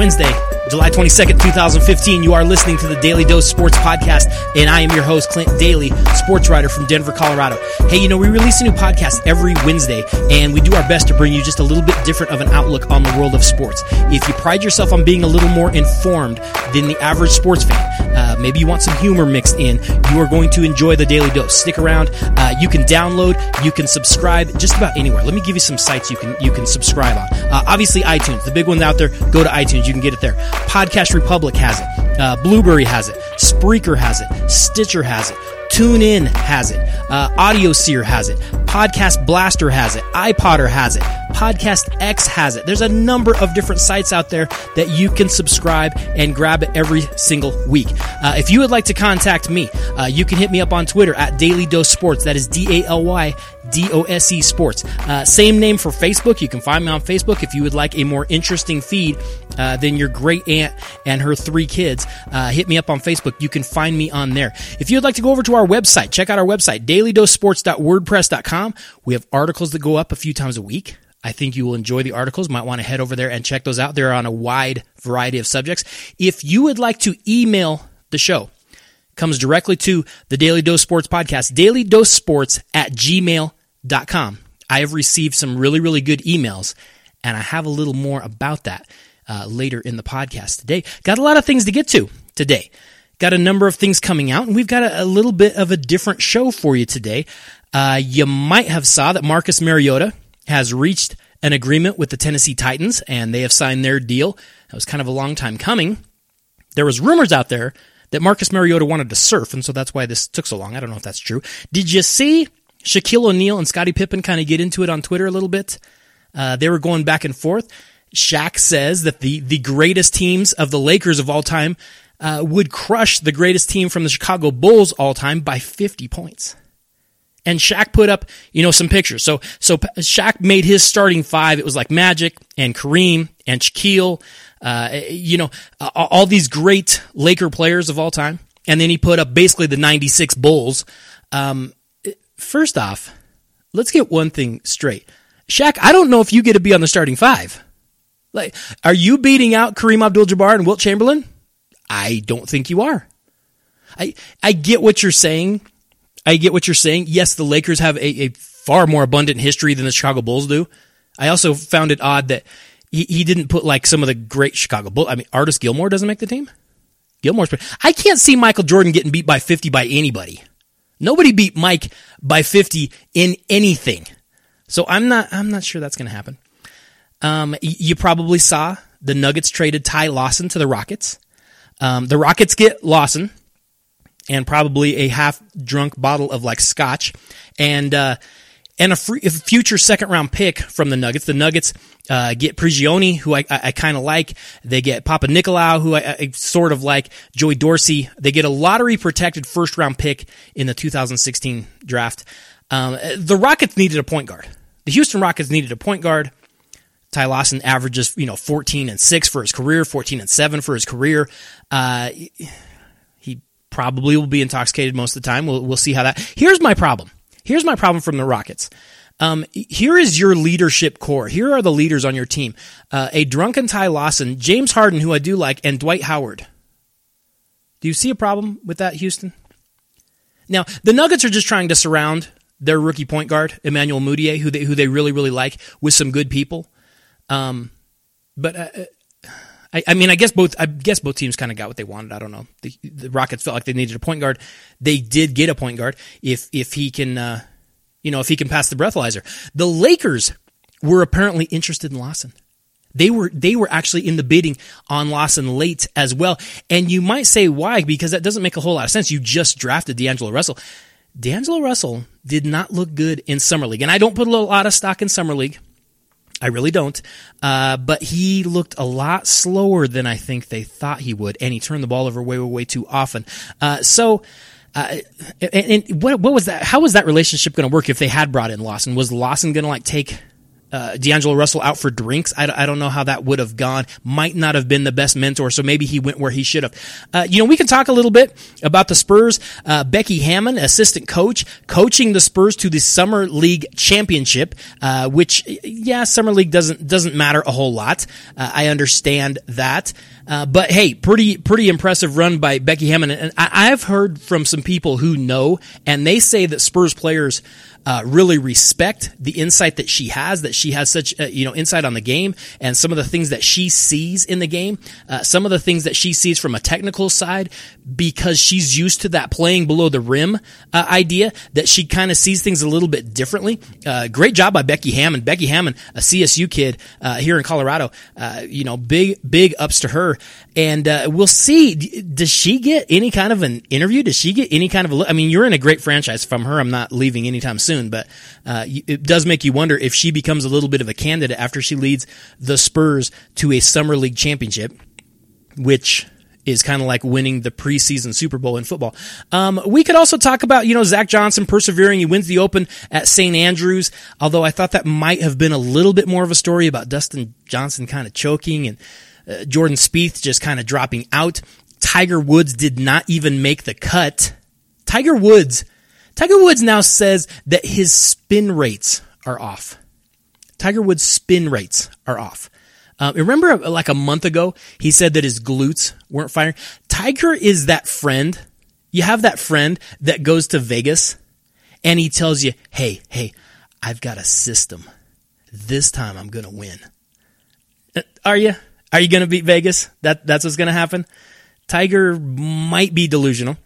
Wednesday, July 22nd, 2015. You are listening to the Daily Dose Sports Podcast, and I am your host, Clint Daly, sports writer from Denver, Colorado. Hey, we release a new podcast every Wednesday, and we do our best to bring you just a little bit different of an outlook on the world of sports. If you pride yourself on being a little more informed than the average sports fan, maybe you want some humor mixed in, you are going to enjoy the Daily Dose. Stick around. You can download, you can subscribe just about anywhere. Let me give you some sites you can subscribe on. Obviously, iTunes, the big one out there. Go to iTunes, you can get it there. Podcast Republic has it. Blueberry has it. Spreaker has it. Stitcher has it. TuneIn has it. AudioSeer has it. Podcast Blaster has it. iPodder has it. Podcast X has it. There's a number of different sites out there that you can subscribe and grab it every single week. If you would like to contact me, you can hit me up on Twitter at Daily Dose Sports. That is DALYDOSE Sports. Same name for Facebook. You can find me on Facebook if you would like a more interesting feed than your great aunt and her 3 kids. Hit me up on Facebook. You can find me on there. If you would like to go over to our website, check out our website, dailydosesports.wordpress.com. We have articles that go up a few times a week. I think you will enjoy the articles. Might want to head over there and check those out. They're on a wide variety of subjects. If you would like to email the show, it comes directly to the Daily Dose Sports Podcast, dailydosesports@gmail.com. I have received some really, really good emails, and I have a little more about that later in the podcast today. Got a lot of things to get to today. Got a number of things coming out, and we've got a little bit of a different show for you today. You might have saw that Marcus Mariota has reached an agreement with the Tennessee Titans, and they have signed their deal. That was kind of a long time coming. There was rumors out there that Marcus Mariota wanted to surf, and so that's why this took so long. I don't know if that's true. Did you see Shaquille O'Neal and Scottie Pippen kind of get into it on Twitter a little bit? They were going back and forth. Shaq says that the greatest teams of the Lakers of all time would crush the greatest team from the Chicago Bulls all time by 50 points. And Shaq put up, some pictures. So Shaq made his starting 5. It was like Magic and Kareem and Shaquille, all these great Laker players of all time. And then he put up basically the 96 Bulls. First off, let's get one thing straight. Shaq, I don't know if you get to be on the starting 5. Like, are you beating out Kareem Abdul-Jabbar and Wilt Chamberlain? I don't think you are. I get what you're saying. Yes, the Lakers have a far more abundant history than the Chicago Bulls do. I also found it odd that he didn't put like some of the great Chicago Bulls. I mean, Artis Gilmore doesn't make the team. I can't see Michael Jordan getting beat by 50 by anybody. Nobody beat Mike by 50 in anything. So I'm not sure that's going to happen. You probably saw the Nuggets traded Ty Lawson to the Rockets. The Rockets get Lawson and probably a half-drunk bottle of like scotch, and a future second-round pick from the Nuggets. The Nuggets get Prigioni, who I kind of like. They get Papa Nicolau, who I sort of like. Joey Dorsey. They get a lottery-protected first-round pick in the 2016 draft. The Rockets needed a point guard. The Houston Rockets needed a point guard. Ty Lawson averages 14-6 for his career, 14-7 for his career. He probably will be intoxicated most of the time. We'll see how that. Here's my problem from the Rockets. Here is your leadership core. Here are the leaders on your team. A drunken Ty Lawson, James Harden, who I do like, and Dwight Howard. Do you see a problem with that, Houston? Now, the Nuggets are just trying to surround their rookie point guard, Emmanuel Mudiay, who they really, really like, with some good people. But I guess both teams kind of got what they wanted. I don't know. The Rockets felt like they needed a point guard. They did get a point guard if he can, if he can pass the breathalyzer. The Lakers were apparently interested in Lawson. They were actually in the bidding on Lawson late as well. And you might say why? Because that doesn't make a whole lot of sense. You just drafted D'Angelo Russell. D'Angelo Russell did not look good in Summer League, and I don't put a lot of stock in Summer League. I really don't. But he looked a lot slower than I think they thought he would, and he turned the ball over way too often. And what was that? How was that relationship going to work if they had brought in Lawson? Was Lawson going to take D'Angelo Russell out for drinks. I don't know how that would have gone. Might not have been the best mentor, so maybe he went where he should have. We can talk a little bit about the Spurs. Becky Hammon, assistant coach, coaching the Spurs to the Summer League championship, which, Summer League doesn't matter a whole lot. I understand that. But hey, pretty impressive run by Becky Hammon. And I've heard from some people who know, and they say that Spurs players really respect the insight that she has such, insight on the game and some of the things that she sees in the game, some of the things that she sees from a technical side, because she's used to that playing below the rim idea, that she kind of sees things a little bit differently. Great job by Becky Hammon. Becky Hammon, a CSU kid here in Colorado, big ups to her. And we'll see. Does she get any kind of an interview? Does she get any kind of a look? I mean, you're in a great franchise from her. I'm not leaving anytime soon, but it does make you wonder if she becomes a little bit of a candidate after she leads the Spurs to a Summer League championship, which is kind of like winning the preseason Super Bowl in football. We could also talk about, Zach Johnson persevering. He wins the Open at St. Andrews, although I thought that might have been a little bit more of a story about Dustin Johnson kind of choking and Jordan Spieth just kind of dropping out. Tiger Woods did not even make the cut. Tiger Woods now says that his spin rates are off. Tiger Woods' spin rates are off. Remember like a month ago, he said that his glutes weren't firing? Tiger is that friend. You have that friend that goes to Vegas and he tells you, hey, I've got a system. This time I'm going to win. Are you? Are you going to beat Vegas? That's what's going to happen? Tiger might be delusional.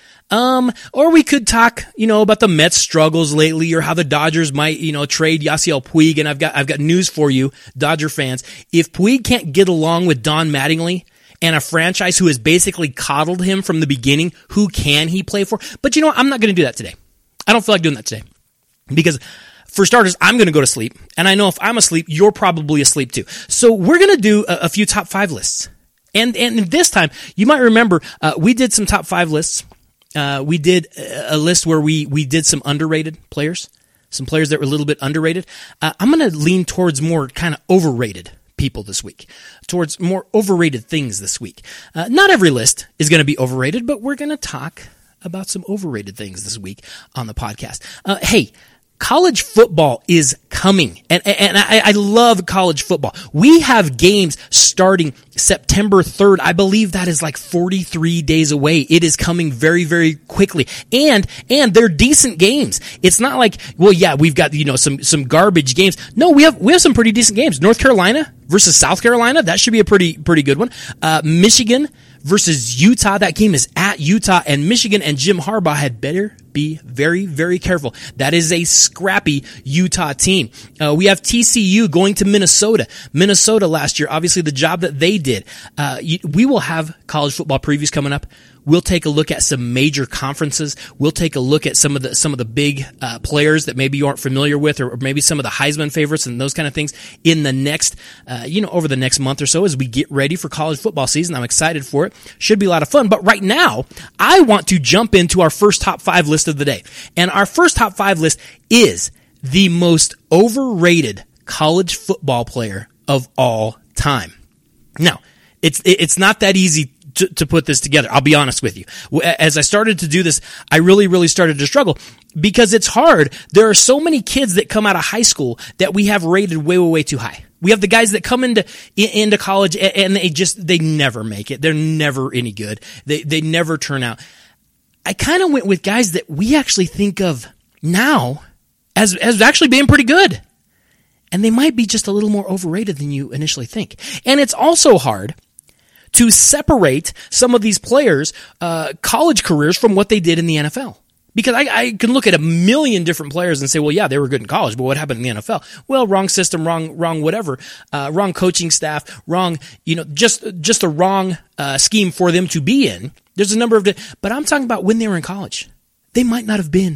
Or we could talk, about the Mets' struggles lately, or how the Dodgers might, trade Yasiel Puig. And I've got news for you, Dodger fans. If Puig can't get along with Don Mattingly and a franchise who has basically coddled him from the beginning, who can he play for? But I'm not going to do that today. I don't feel like doing that today because, for starters, I'm going to go to sleep. And I know if I'm asleep, you're probably asleep too. So we're going to do a few top 5 lists. And this time, you might remember, we did some top 5 lists. We did a list where we did some underrated players, some players that were a little bit underrated. I'm going to lean towards more kind of overrated people this week, towards more overrated things this week. Not every list is going to be overrated, but we're going to talk about some overrated things this week on the podcast. Hey, college football is coming, and I love college football. We have games starting September 3rd. I believe that is like 43 days away. It is coming very, very quickly, and they're decent games. It's not like, we've got some garbage games. No, we have some pretty decent games. North Carolina versus South Carolina, that should be a pretty good one. Michigan versus Utah. That game is at Utah, and Michigan and Jim Harbaugh had better be very, very careful. That is a scrappy Utah team. We have TCU going to Minnesota. Minnesota last year, obviously the job that they did. We will have college football previews coming up. We'll take a look at some major conferences. We'll take a look at some of the big players that maybe you aren't familiar with, or maybe some of the Heisman favorites and those kind of things in the next, over the next month or so as we get ready for college football season. I'm excited for it. Should be a lot of fun. But right now, I want to jump into our first top 5 list of the day. And our first top 5 list is the most overrated college football player of all time. Now, it's not that easy to put this together. I'll be honest with you. As I started to do this, I really started to struggle because it's hard. There are so many kids that come out of high school that we have rated way too high. We have the guys that come into college and they never make it. They're never any good. They never turn out. I kind of went with guys that we actually think of now as actually being pretty good. And they might be just a little more overrated than you initially think. And it's also hard to separate some of these players' college careers from what they did in the NFL. Because I can look at a million different players and say, well, yeah, they were good in college, but what happened in the NFL? Well, wrong system, wrong whatever, wrong coaching staff, wrong, just the wrong scheme for them to be in. There's a number of, but I'm talking about when they were in college. They might not have been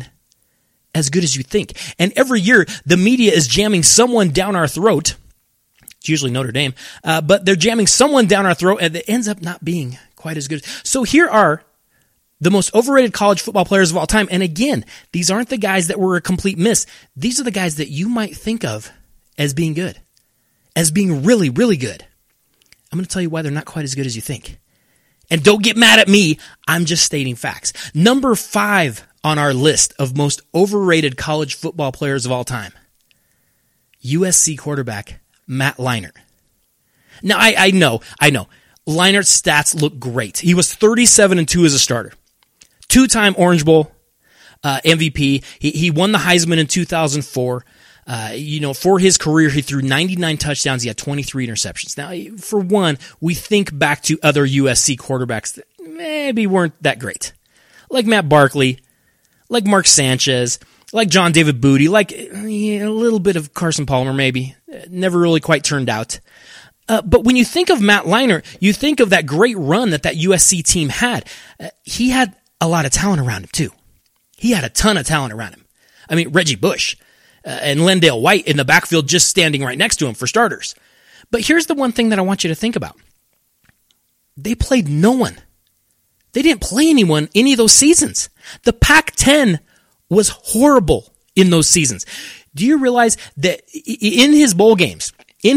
as good as you think. And every year, the media is jamming someone down our throat. It's usually Notre Dame, but they're jamming someone down our throat, and it ends up not being quite as good. So here are the most overrated college football players of all time. And again, these aren't the guys that were a complete miss. These are the guys that you might think of as being good, as being really, really good. I'm going to tell you why they're not quite as good as you think. And don't get mad at me. I'm just stating facts. Number 5 on our list of most overrated college football players of all time, USC quarterback Matt Leinart. Now, I know. Leinart's stats look great. He was 37-2 as a starter. 2-time Orange Bowl MVP. He won the Heisman in 2004. For his career, he threw 99 touchdowns. He had 23 interceptions. Now, for one, we think back to other USC quarterbacks that maybe weren't that great. Like Matt Barkley, like Mark Sanchez, like John David Booty, like a little bit of Carson Palmer maybe. Never really quite turned out. But when you think of Matt Leinart, you think of that great run that USC team had. He had a lot of talent around him, too. He had a ton of talent around him. I mean, Reggie Bush and Lendale White in the backfield just standing right next to him for starters. But here's the one thing that I want you to think about. They played no one. They didn't play anyone any of those seasons. The Pac-10 was horrible in those seasons. Do you realize that in his bowl games,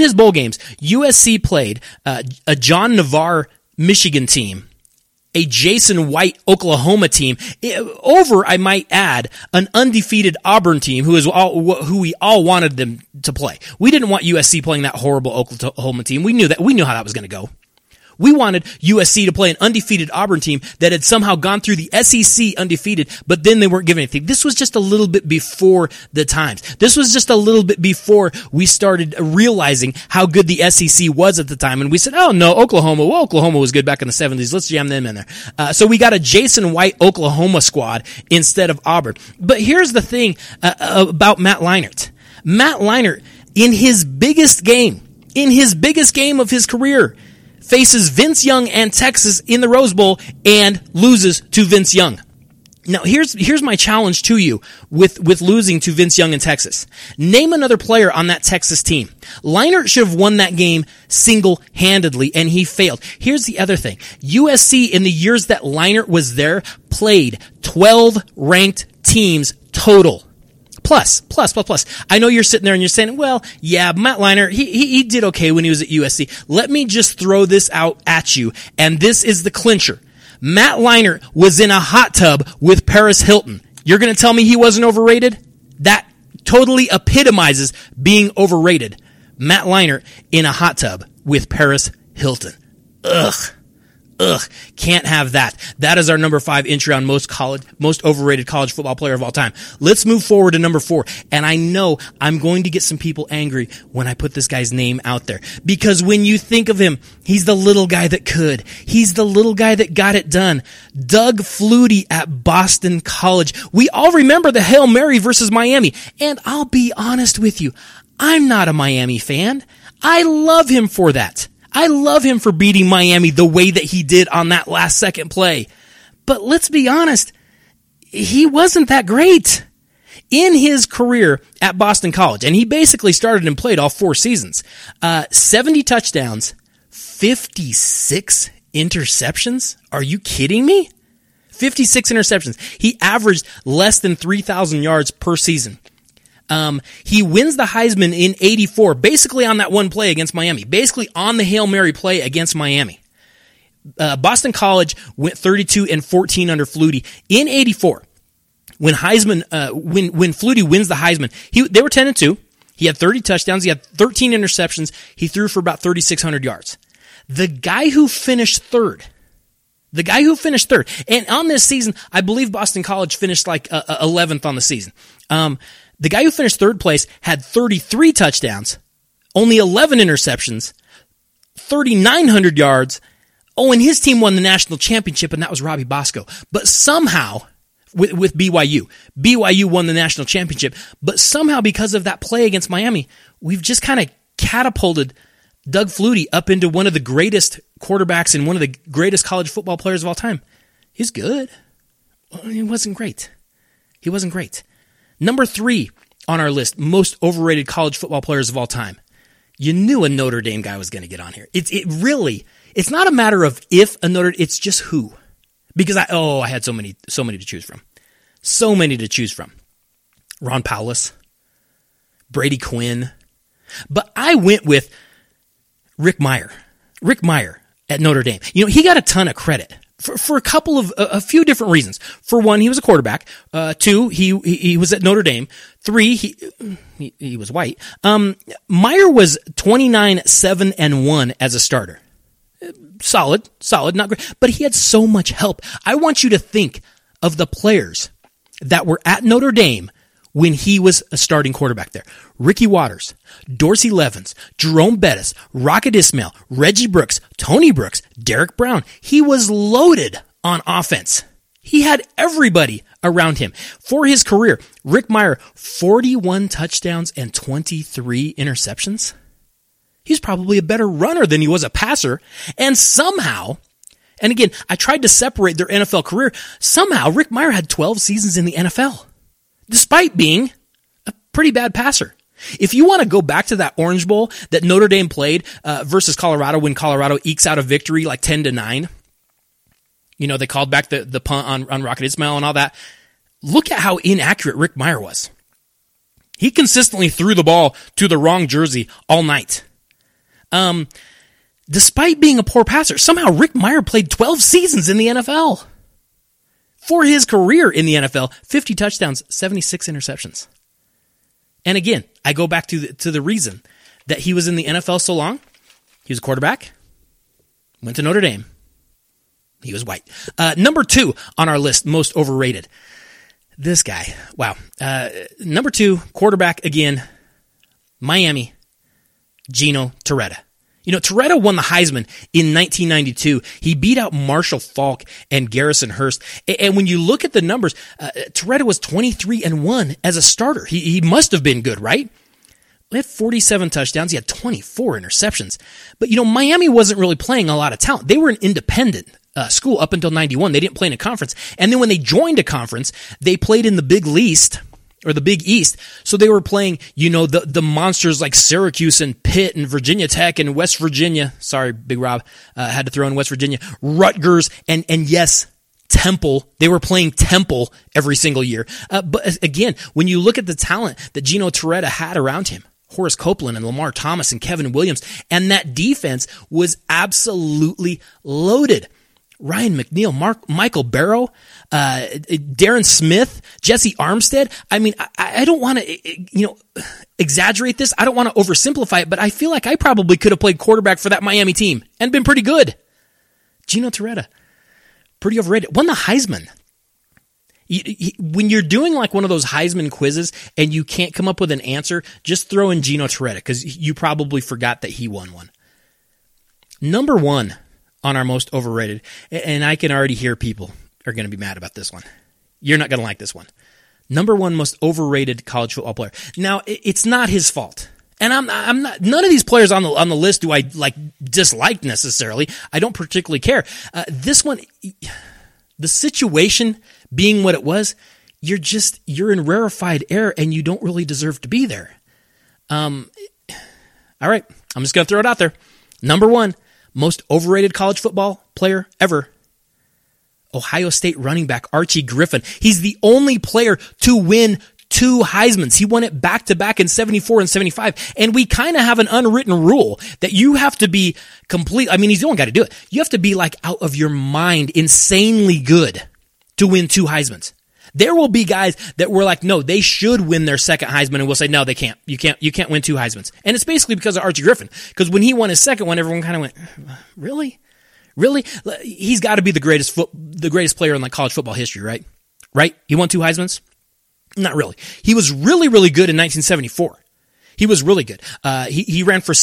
USC played a John Navarre Michigan team, a Jason White Oklahoma team, over, I might add, an undefeated Auburn team who we all wanted them to play. We didn't want USC playing that horrible Oklahoma team. We knew how that was going to go. We wanted USC to play an undefeated Auburn team that had somehow gone through the SEC undefeated, but then they weren't given anything. This was just a little bit before the times. This was just a little bit before we started realizing how good the SEC was at the time. And we said, oh no, Oklahoma was good back in the 70s. Let's jam them in there. So we got a Jason White Oklahoma squad instead of Auburn. But here's the thing about Matt Leinart. Matt Leinart, in his biggest game of his career, faces Vince Young and Texas in the Rose Bowl and loses to Vince Young. Now, here's my challenge to you with losing to Vince Young in Texas. Name another player on that Texas team. Leinart should have won that game single-handedly, and he failed. Here's the other thing. USC, in the years that Leinart was there, played 12 ranked teams total. Plus. I know you're sitting there and you're saying, well, yeah, Matt Leinart, he did okay when he was at USC. Let me just throw this out at you, and this is the clincher. Matt Leinart was in a hot tub with Paris Hilton. You're going to tell me he wasn't overrated? That totally epitomizes being overrated. Matt Leinart in a hot tub with Paris Hilton. Ugh. Can't have that. That is our number 5 entry on most overrated college football player of all time. Let's move forward to number 4. And I know I'm going to get some people angry when I put this guy's name out there. Because when you think of him, he's the little guy that could. He's the little guy that got it done. Doug Flutie at Boston College. We all remember the Hail Mary versus Miami. And I'll be honest with you, I'm not a Miami fan. I love him for that. I love him for beating Miami the way that he did on that last second play. But let's be honest, he wasn't that great. In his career at Boston College, and he basically started and played all 4 seasons, 70 touchdowns, 56 interceptions? Are you kidding me? 56 interceptions. He averaged less than 3,000 yards per season. He wins the Heisman in 84, basically on that one play against Miami, basically on the Hail Mary play against Miami. Boston College went 32-14 under Flutie in 84. When Flutie wins the Heisman, they were 10-2. He had 30 touchdowns. He had 13 interceptions. He threw for about 3,600 yards. The guy who finished third, and on this season, I believe Boston College finished like 11th on the season. The guy who finished third place had 33 touchdowns, only 11 interceptions, 3,900 yards. Oh, and his team won the national championship, and that was Robbie Bosco. But somehow, with BYU won the national championship, but somehow because of that play against Miami, we've just kind of catapulted Doug Flutie up into one of the greatest quarterbacks and one of the greatest college football players of all time. He's good. He wasn't great. Number 3 on our list, most overrated college football players of all time. You knew a Notre Dame guy was going to get on here. It's not a matter of if a Notre Dame, it's just who. Because I had so many to choose from. Ron Powlus, Brady Quinn, But I went with Rick Mirer. Rick Mirer at Notre Dame. You know, he got a ton of credit for a few different reasons. For one, he was a quarterback. Two, he was at Notre Dame. Three, he was white. Mirer was 29-7-1 as a starter. Solid, not great, but he had so much help. I want you to think of the players that were at Notre Dame when he was a starting quarterback there. Ricky Watters, Dorsey Levens, Jerome Bettis, Rocket Ismail, Reggie Brooks, Tony Brooks, Derek Brown. He was loaded on offense. He had everybody around him. For his career, Rick Mirer, 41 touchdowns and 23 interceptions. He's probably a better runner than he was a passer. And somehow, and again, I tried to separate their NFL career, somehow Rick Mirer had 12 seasons in the NFL, despite being a pretty bad passer. If you want to go back to that Orange Bowl that Notre Dame played versus Colorado when Colorado ekes out a victory like 10-9, you know, they called back the punt on Rocket Ismail and all that. Look at how inaccurate Rick Mirer was. He consistently threw the ball to the wrong jersey all night. Despite being a poor passer, somehow Rick Mirer played 12 seasons in the NFL. For his career in the NFL, 50 touchdowns, 76 interceptions. And again, I go back to the reason that he was in the NFL so long. He was a quarterback, went to Notre Dame. He was white. Number 2 on our list, most overrated. This guy, wow. Number 2, quarterback again, Miami, Gino Torretta. You know, Torretta won the Heisman in 1992. He beat out Marshall Faulk and Garrison Hurst. And when you look at the numbers, Torretta was 23-1 as a starter. He must have been good, right? He had 47 touchdowns. He had 24 interceptions. But, you know, Miami wasn't really playing a lot of talent. They were an independent school up until 91. They didn't play in a conference. And then when they joined a conference, they played in the Big East. Or the Big East. So they were playing, you know, the monsters like Syracuse and Pitt and Virginia Tech and West Virginia. Sorry, Big Rob, had to throw in West Virginia. Rutgers and yes, Temple. They were playing Temple every single year. But again, when you look at the talent that Gino Torretta had around him, Horace Copeland and Lamar Thomas and Kevin Williams, and that defense was absolutely loaded. Ryan McNeil, Michael Barrow, Darren Smith, Jesse Armstead. I mean, I don't want to, exaggerate this. I don't want to oversimplify it, but I feel like I probably could have played quarterback for that Miami team and been pretty good. Gino Torretta, pretty overrated. Won the Heisman. When you're doing like one of those Heisman quizzes and you can't come up with an answer, just throw in Gino Torretta because you probably forgot that he won one. Number 1 on our most overrated, and I can already hear people are going to be mad about this one. You're not going to like this one. Number 1 most overrated college football player. Now, it's not his fault. And I'm not, none of these players on the list do I dislike necessarily. I don't particularly care. This one, the situation being what it was, you're in rarefied air and you don't really deserve to be there. All right. I'm just going to throw it out there. Number 1, most overrated college football player ever. Ohio State running back Archie Griffin. He's the only player to win 2 Heismans. He won it back-to-back in 74 and 75. And we kind of have an unwritten rule that you have to be he's the only guy to do it. You have to be like out of your mind, insanely good to win 2 Heismans. There will be guys that were like, no, they should win their second Heisman, and we'll say, no, they can't. You can't win 2 Heismans. And it's basically because of Archie Griffin. Because when he won his second one, everyone kind of went, really? Really? He's got to be the greatest player in like college football history, right? Right? He won 2 Heismans? Not really. He was really, really good in 1974. He was really good. He ran for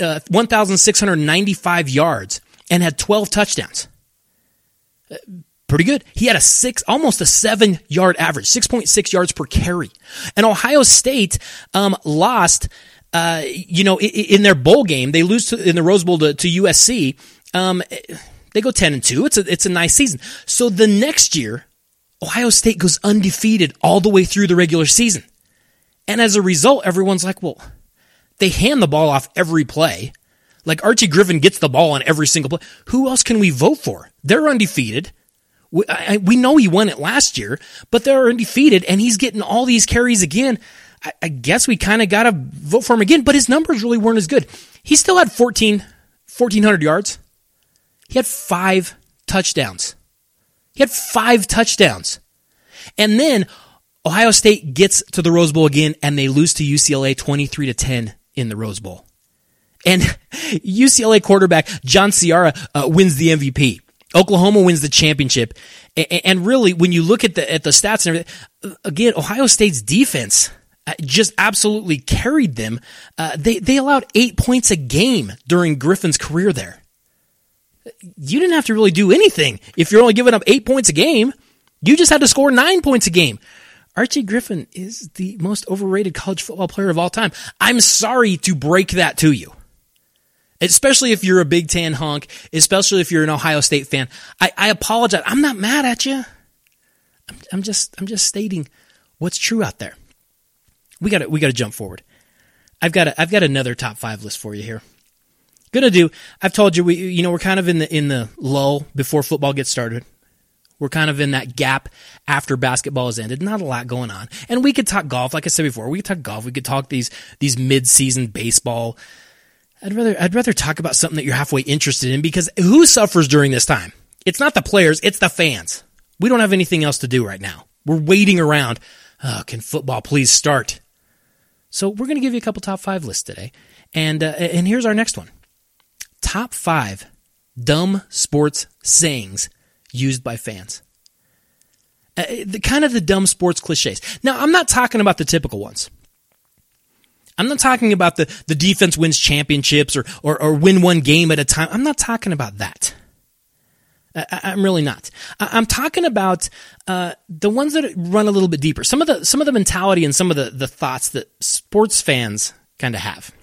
1,695 yards and had 12 touchdowns. Pretty good. He had almost a 7-yard average, 6.6 yards per carry. And Ohio State lost, in their bowl game. They lose in the Rose Bowl to USC. They go 10-2. It's a nice season. So the next year, Ohio State goes undefeated all the way through the regular season. And as a result, everyone's like, well, they hand the ball off every play. Like Archie Griffin gets the ball on every single play. Who else can we vote for? They're undefeated. We know he won it last year, but they're undefeated, and he's getting all these carries again. I guess we kind of got to vote for him again, but his numbers really weren't as good. He still had 1,400 yards. He had 5 touchdowns. And then Ohio State gets to the Rose Bowl again, and they lose to UCLA 23-10 in the Rose Bowl. And UCLA quarterback John Ciara wins the MVP. Oklahoma wins the championship. And really, when you look at the stats and everything, again, Ohio State's defense just absolutely carried them. They allowed 8 points a game during Griffin's career there. You didn't have to really do anything. If you're only giving up 8 points a game, you just had to score 9 points a game. Archie Griffin is the most overrated college football player of all time. I'm sorry to break that to you. Especially if you're a Big Ten honk, especially if you're an Ohio State fan. I apologize. I'm not mad at you. I'm just stating what's true out there. We got to jump forward. I've got another top 5 list for you here. I've told you we're kind of in the lull before football gets started. We're kind of in that gap after basketball has ended. Not a lot going on. And we could talk golf, like I said before. We could talk golf. We could talk these mid-season baseball. I'd rather talk about something that you're halfway interested in, because who suffers during this time? It's not the players, it's the fans. We don't have anything else to do right now. We're waiting around. Oh, can football please start? So we're going to give you a couple top 5 lists today. And here's our next one. Top 5 dumb sports sayings used by fans. The dumb sports cliches. Now, I'm not talking about the typical ones. I'm not talking about the defense wins championships or win one game at a time. I'm not talking about that. I'm really not. I'm talking about the ones that run a little bit deeper. Some of the mentality and some of the thoughts that sports fans kind of have.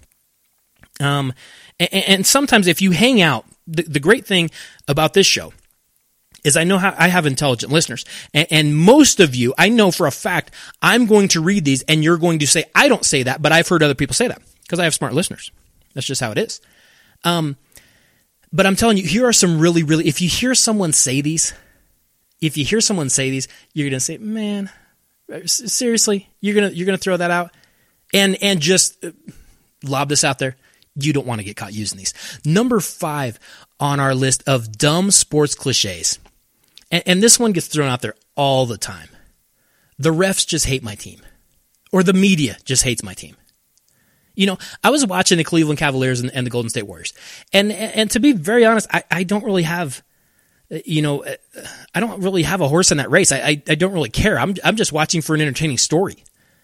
And sometimes if you hang out, the great thing about this show is I know how I have intelligent listeners, and most of you, I know for a fact, I'm going to read these and you're going to say, I don't say that, but I've heard other people say that because I have smart listeners. That's just how it is. But I'm telling you, here are some really, really, if you hear someone say these, you're going to say, man, seriously, you're going to throw that out and just lob this out there. You don't want to get caught using these. Number 5 on our list of dumb sports cliches. And this one gets thrown out there all the time. The refs just hate my team. Or the media just hates my team. I was watching the Cleveland Cavaliers and the Golden State Warriors. And to be very honest, I don't really have, I don't really have a horse in that race. I don't really care. I'm just watching for an entertaining story.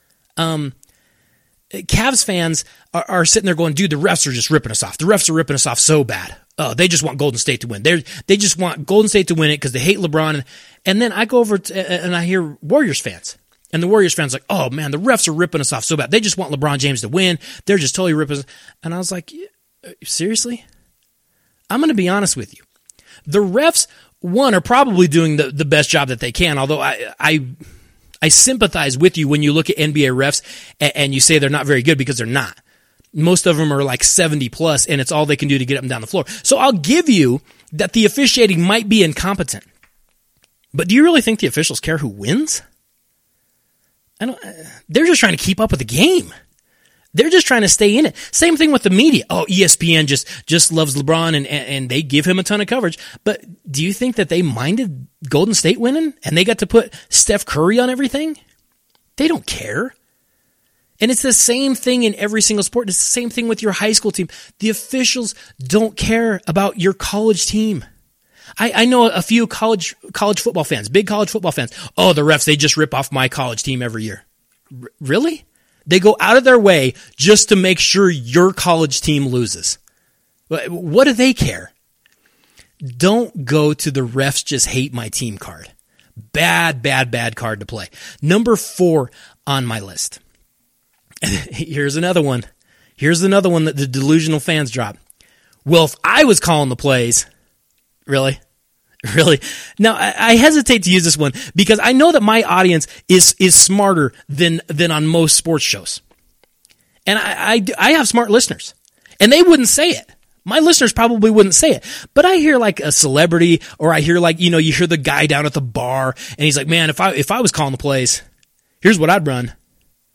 Cavs fans are sitting there going, dude, the refs are just ripping us off. The refs are ripping us off so bad. Oh, they just want Golden State to win. They just want Golden State to win it because they hate LeBron. And then I go over and I hear Warriors fans. And the Warriors fans are like, oh, man, the refs are ripping us off so bad. They just want LeBron James to win. They're just totally ripping us. And I was like, seriously? I'm going to be honest with you. The refs, one, are probably doing the best job that they can, although I sympathize with you when you look at NBA refs and you say they're not very good, because they're not. Most of them are like 70 plus, and it's all they can do to get up and down the floor. So I'll give you that the officiating might be incompetent. But do you really think the officials care who wins? They're just trying to keep up with the game. They're just trying to stay in it. Same thing with the media. Oh, ESPN just loves LeBron and they give him a ton of coverage. But do you think that they minded Golden State winning and they got to put Steph Curry on everything? They don't care. And it's the same thing in every single sport. It's the same thing with your high school team. The officials don't care about your college team. I know a few college football fans, big college football fans. Oh, the refs, they just rip off my college team every year. Really? They go out of their way just to make sure your college team loses. What do they care? Don't go to the refs just hate my team card. Bad card to play. Number 4 on my list. Here's another one. That the delusional fans drop. Well, if I was calling the plays, really? Now, I hesitate to use this one because I know that my audience is smarter than on most sports shows. And I have smart listeners, and they wouldn't say it. My listeners probably wouldn't say it. But I hear like a celebrity, or I hear like, you hear the guy down at the bar, and he's like, man, if I was calling the plays, here's what I'd run.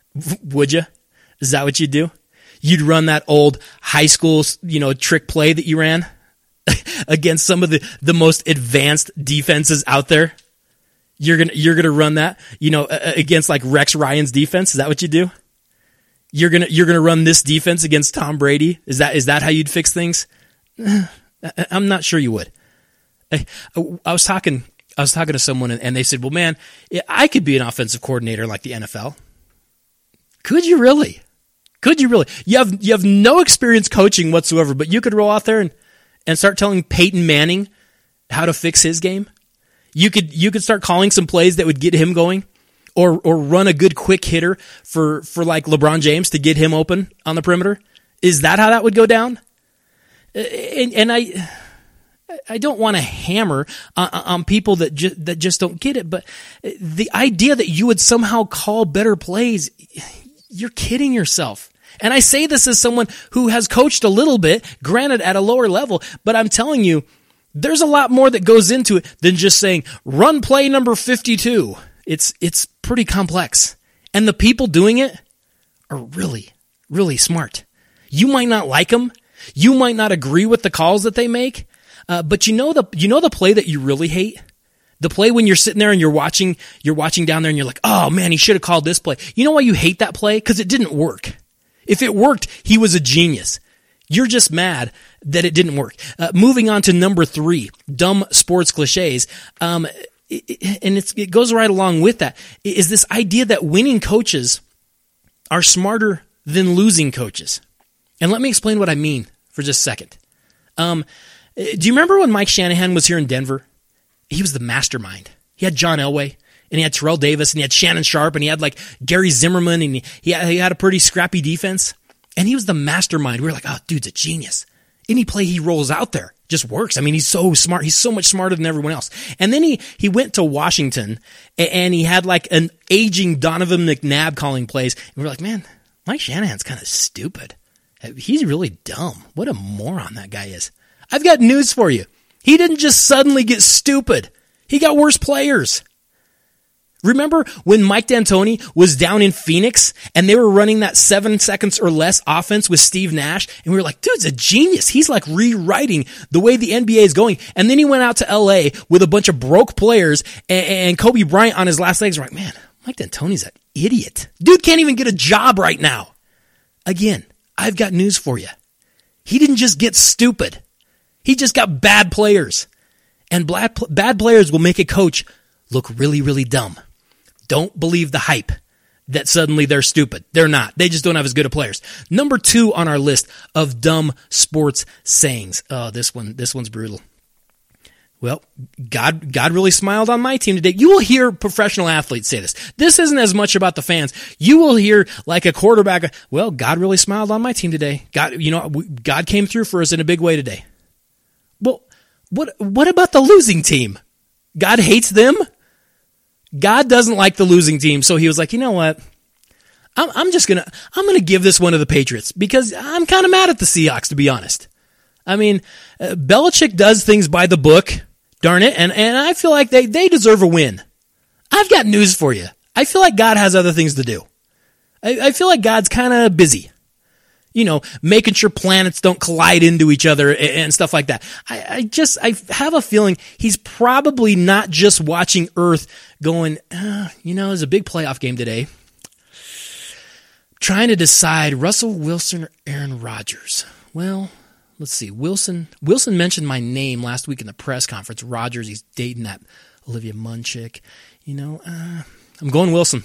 Would you? Is that what you'd do? You'd run that old high school, trick play that you ran against some of the most advanced defenses out there. You're gonna run that, against like Rex Ryan's defense. Is that what you do? You're gonna run this defense against Tom Brady. Is that how you'd fix things? I'm not sure you would. I was talking to someone and they said, "Well, man, I could be an offensive coordinator like the NFL." Could you really? Could you really? You have no experience coaching whatsoever, but you could roll out there and start telling Peyton Manning how to fix his game. You could start calling some plays that would get him going, or run a good quick hitter for like LeBron James to get him open on the perimeter. Is that how that would go down? And I don't want to hammer on people that just don't get it, but the idea that you would somehow call better plays, you're kidding yourself. And I say this as someone who has coached a little bit, granted at a lower level, but I'm telling you, there's a lot more that goes into it than just saying, run play number 52. It's pretty complex. And the people doing it are really, really smart. You might not like them. You might not agree with the calls that they make. But you know the play that you really hate? The play when you're sitting there and you're watching down there and you're like, oh man, he should have called this play. You know why you hate that play? Because it didn't work. If it worked, he was a genius. You're just mad that it didn't work. Moving on to number 3, dumb sports cliches. It goes right along with that, is this idea that winning coaches are smarter than losing coaches. And let me explain what I mean for just a second. Do you remember when Mike Shanahan was here in Denver? He was the mastermind. He had John Elway, and he had Terrell Davis, and he had Shannon Sharp, and he had like Gary Zimmerman, and he had a pretty scrappy defense. And he was the mastermind. We were like, oh, dude's a genius. Any play he rolls out there just works. I mean, he's so smart. He's so much smarter than everyone else. And then he went to Washington, and he had like an aging Donovan McNabb calling plays. And we're like, man, Mike Shanahan's kind of stupid. He's really dumb. What a moron that guy is. I've got news for you. He didn't just suddenly get stupid. He got worse players. Remember when Mike D'Antoni was down in Phoenix and they were running that 7 seconds or less offense with Steve Nash? And we were like, dude's a genius. He's like rewriting the way the NBA is going. And then he went out to LA with a bunch of broke players and Kobe Bryant on his last legs. We're like, man, Mike D'Antoni's an idiot. Dude can't even get a job right now. Again, I've got news for you. He didn't just get stupid. He just got bad players. And bad players will make a coach look really, really dumb. Don't believe the hype that suddenly they're stupid. They're not. They just don't have as good of players. Number 2 on our list of dumb sports sayings. Oh, this one's brutal. Well, God really smiled on my team today. You will hear professional athletes say this. This isn't as much about the fans. You will hear like a quarterback, well, God really smiled on my team today. God came through for us in a big way today. Well, what about the losing team? God hates them? God doesn't like the losing team, so he was like, you know what? I'm gonna give this one to the Patriots because I'm kind of mad at the Seahawks, to be honest. I mean, Belichick does things by the book, darn it, and I feel like they deserve a win. I've got news for you. I feel like God has other things to do. I feel like God's kind of busy. Making sure planets don't collide into each other and stuff like that. I have a feeling he's probably not just watching Earth going, there's a big playoff game today. Trying to decide Russell Wilson or Aaron Rodgers. Well, let's see. Wilson mentioned my name last week in the press conference. Rodgers, he's dating that Olivia Munn chick. I'm going Wilson.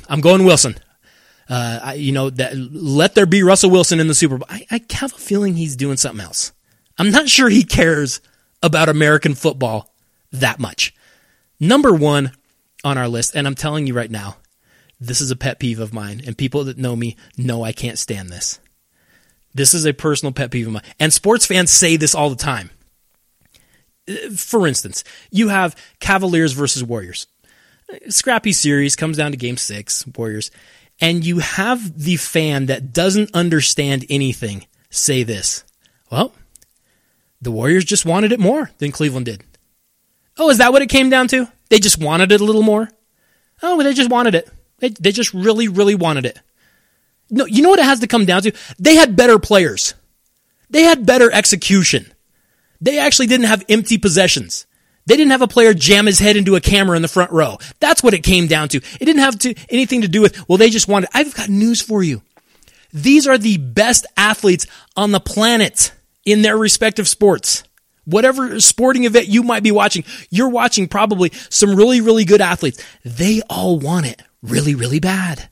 Let there be Russell Wilson in the Super Bowl. I have a feeling he's doing something else. I'm not sure he cares about American football that much. Number 1 on our list, and I'm telling you right now, this is a pet peeve of mine, and people that know me know I can't stand this. This is a personal pet peeve of mine, and sports fans say this all the time. For instance, you have Cavaliers versus Warriors. Scrappy series, comes down to Game 6, Warriors. And you have the fan that doesn't understand anything say this. Well, the Warriors just wanted it more than Cleveland did. Oh, is that what it came down to? They just wanted it a little more? Oh, they just wanted it. They just really, really wanted it. No, you know what it has to come down to? They had better players. They had better execution. They actually didn't have empty possessions. They didn't have a player jam his head into a camera in the front row. That's what it came down to. It didn't have anything to do with, well, they just wanted. I've got news for you. These are the best athletes on the planet in their respective sports. Whatever sporting event you might be watching, you're watching probably some really, really good athletes. They all want it really, really bad.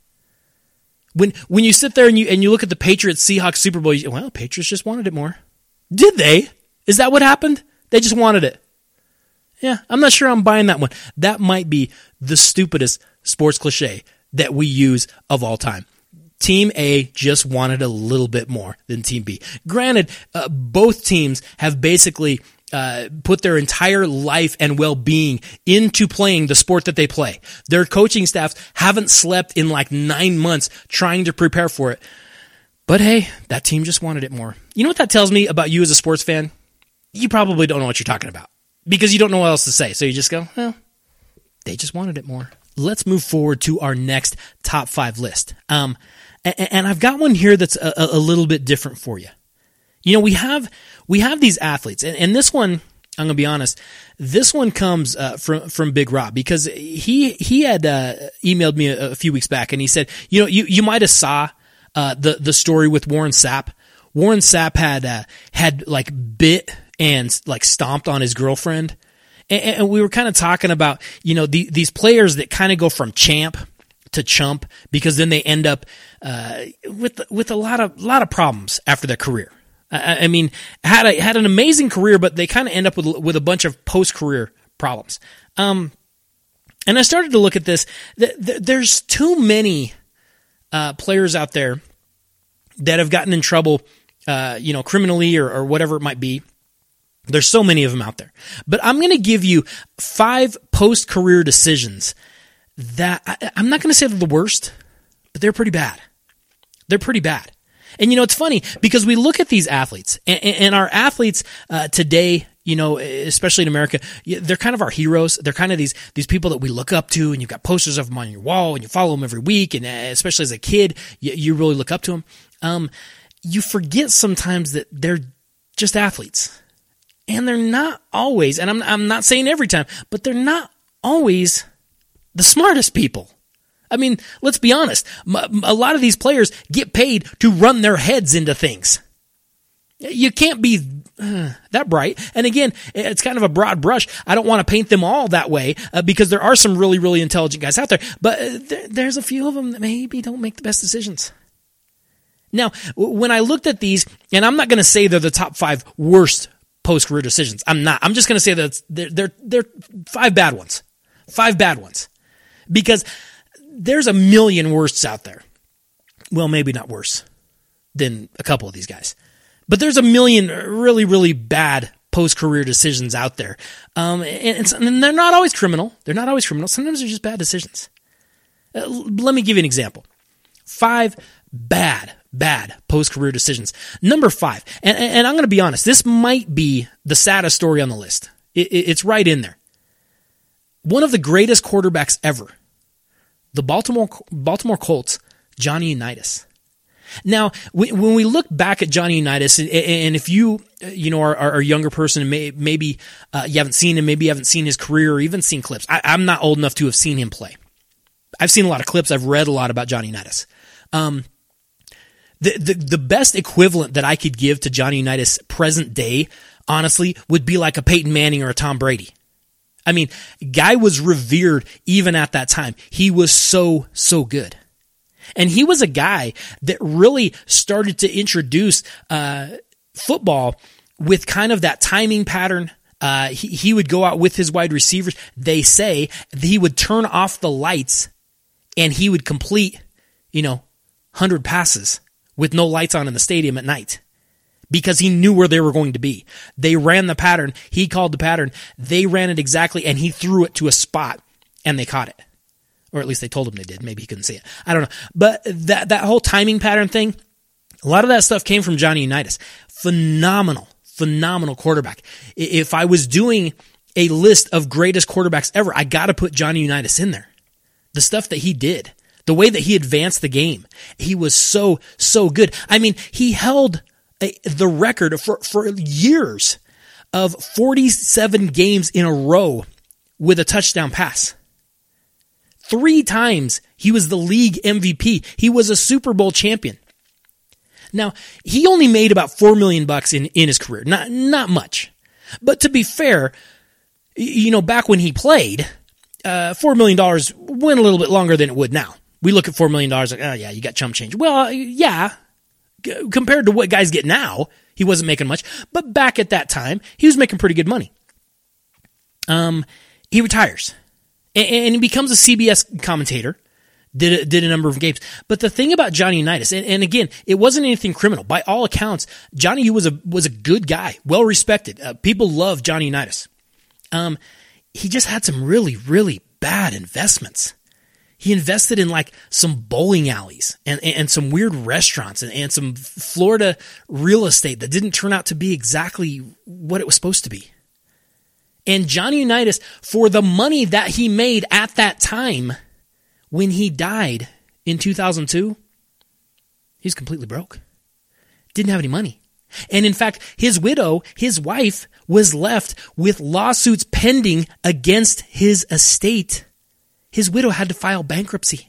When you sit there and you look at the Patriots Seahawks Super Bowl, you say, well, Patriots just wanted it more. Did they? Is that what happened? They just wanted it. Yeah, I'm not sure I'm buying that one. That might be the stupidest sports cliche that we use of all time. Team A just wanted a little bit more than Team B. Granted, both teams have basically put their entire life and well-being into playing the sport that they play. Their coaching staffs haven't slept in like 9 months trying to prepare for it. But hey, that team just wanted it more. You know what that tells me about you as a sports fan? You probably don't know what you're talking about because you don't know what else to say. So you just go, well, they just wanted it more. Let's move forward to our next top 5 list. And I've got one here that's a little bit different for you. You know, we have these athletes, and this one, I'm gonna be honest, this one comes from Big Rob because he had emailed me a few weeks back, and he said, you know, you might have saw the story with Warren Sapp. Warren Sapp had like bit and like stomped on his girlfriend, and we were kind of talking about, you know, these players that kind of go from champ to chump because then they end up with a lot of problems after their career. I mean, had an amazing career, but they kind of end up with a bunch of post-career problems. And I started to look at this. There's too many players out there that have gotten in trouble, you know, criminally or whatever it might be. There's so many of them out there. But I'm going to give you 5 post-career decisions that I'm not going to say they're the worst, but they're pretty bad. They're pretty bad. And, you know, it's funny because we look at these athletes and our athletes today, you know, especially in America, they're kind of our heroes. They're kind of these people that we look up to, and you've got posters of them on your wall and you follow them every week. And especially as a kid, you really look up to them. You forget sometimes that they're just athletes. And they're not always, and I'm not saying every time, but they're not always the smartest people. I mean, let's be honest. A lot of these players get paid to run their heads into things. You can't be that bright. And again, it's kind of a broad brush. I don't want to paint them all that way because there are some really, really intelligent guys out there. But there's a few of them that maybe don't make the best decisions. Now, when I looked at these, and I'm not going to say they're the top 5 worst post-career decisions. I'm not. I'm just going to say that they're 5 bad ones. 5 bad ones. Because there's a million worsts out there. Well, maybe not worse than a couple of these guys. But there's a million really, really bad post-career decisions out there. And they're not always criminal. They're not always criminal. Sometimes they're just bad decisions. Let me give you an example. 5 bad post-career decisions. Number 5, and I'm going to be honest, this might be the saddest story on the list. It's right in there. One of the greatest quarterbacks ever, the Baltimore Colts, Johnny Unitas. Now, when we look back at Johnny Unitas, and if you are a younger person and maybe you haven't seen him, maybe you haven't seen his career or even seen clips. I'm not old enough to have seen him play. I've seen a lot of clips. I've read a lot about Johnny Unitas. The best equivalent that I could give to Johnny Unitas present day, honestly, would be like a Peyton Manning or a Tom Brady. I mean, guy was revered even at that time. He was so good. And he was a guy that really started to introduce football with kind of that timing pattern. He would go out with his wide receivers. They say he would turn off the lights and he would complete, 100 passes with no lights on in the stadium at night because he knew where they were going to be. They ran the pattern. He called the pattern. They ran it exactly, and he threw it to a spot, and they caught it. Or at least they told him they did. Maybe he couldn't see it. I don't know. But that whole timing pattern thing, a lot of that stuff came from Johnny Unitas. Phenomenal quarterback. If I was doing a list of greatest quarterbacks ever, I got to put Johnny Unitas in there. The stuff that he did, The way that he advanced the game, he was so good. I mean, he held the record for years of 47 games in a row with a touchdown pass. 3 times he was the league MVP. He was a Super Bowl champion. Now, he only made about $4 million in his career. Not much. But to be fair, back when he played, $4 million went a little bit longer than it would now. We look at $4 million like, oh yeah, you got chump change. Well, yeah, compared to what guys get now, he wasn't making much. But back at that time, he was making pretty good money. He retires. And he becomes a CBS commentator. Did a number of games. But the thing about Johnny Unitas, and again, it wasn't anything criminal. By all accounts, Johnny U was a good guy, well respected. People love Johnny Unitas. He just had some really, really bad investments. He invested in like some bowling alleys and some weird restaurants and some Florida real estate that didn't turn out to be exactly what it was supposed to be. And Johnny Unitas, for the money that he made at that time, when he died in 2002, he's completely broke. Didn't have any money. And in fact, his widow, his wife, was left with lawsuits pending against his estate. His widow had to file bankruptcy.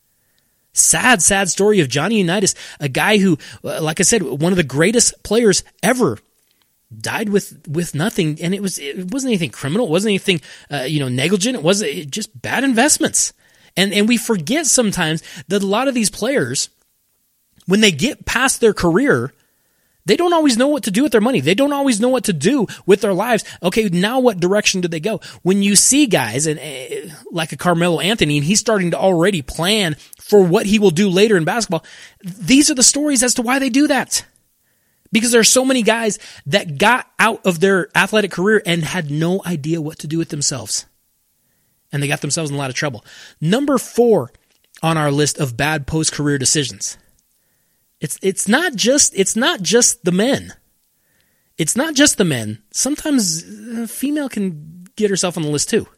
Sad story of Johnny Unitas, a guy who, like I said, one of the greatest players ever, died with nothing. And it wasn't anything criminal. It wasn't anything, negligent. It wasn't just bad investments. And we forget sometimes that a lot of these players, when they get past their career, they don't always know what to do with their money. They don't always know what to do with their lives. Okay, now what direction do they go? When you see guys and like a Carmelo Anthony, and he's starting to already plan for what he will do later in basketball, these are the stories as to why they do that. Because there are so many guys that got out of their athletic career and had no idea what to do with themselves. And they got themselves in a lot of trouble. Number 4 on our list of bad post-career decisions. It's not just the men. It's not just the men. Sometimes a female can get herself on the list too.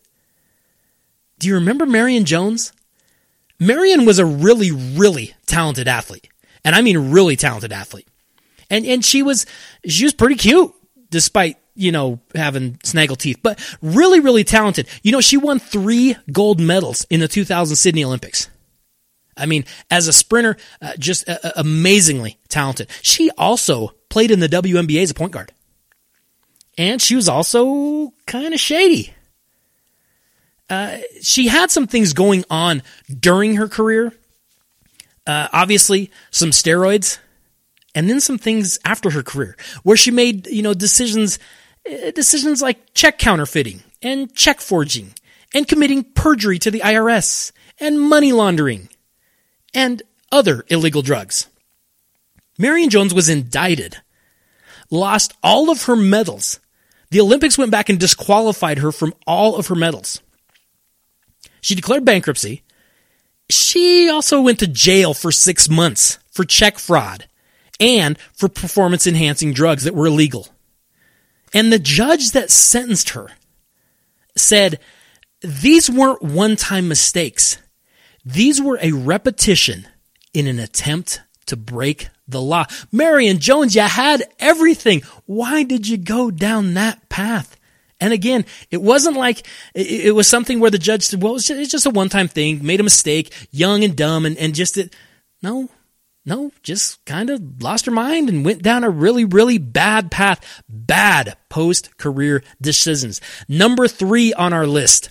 Do you remember Marion Jones? Marion was a really, really talented athlete. And I mean really talented athlete. And she was pretty cute despite, having snaggle teeth, but really, really talented. She won 3 gold medals in the 2000 Sydney Olympics. I mean, as a sprinter, just amazingly talented. She also played in the WNBA as a point guard. And she was also kind of shady. She had some things going on during her career. Obviously, some steroids. And then some things after her career where she made, decisions like check counterfeiting and check forging and committing perjury to the IRS and money laundering and other illegal drugs. Marion Jones was indicted, lost all of her medals. The Olympics went back and disqualified her from all of her medals. She declared bankruptcy. She also went to jail for 6 months for check fraud and for performance-enhancing drugs that were illegal. And the judge that sentenced her said, these weren't one-time mistakes. These were a repetition in an attempt to break the law. Marion Jones, you had everything. Why did you go down that path? And again, it wasn't like it was something where the judge said, well, it's just a one-time thing, made a mistake, young and dumb, and just No, just kind of lost her mind and went down a really, really bad path. Bad post-career decisions. Number 3 on our list.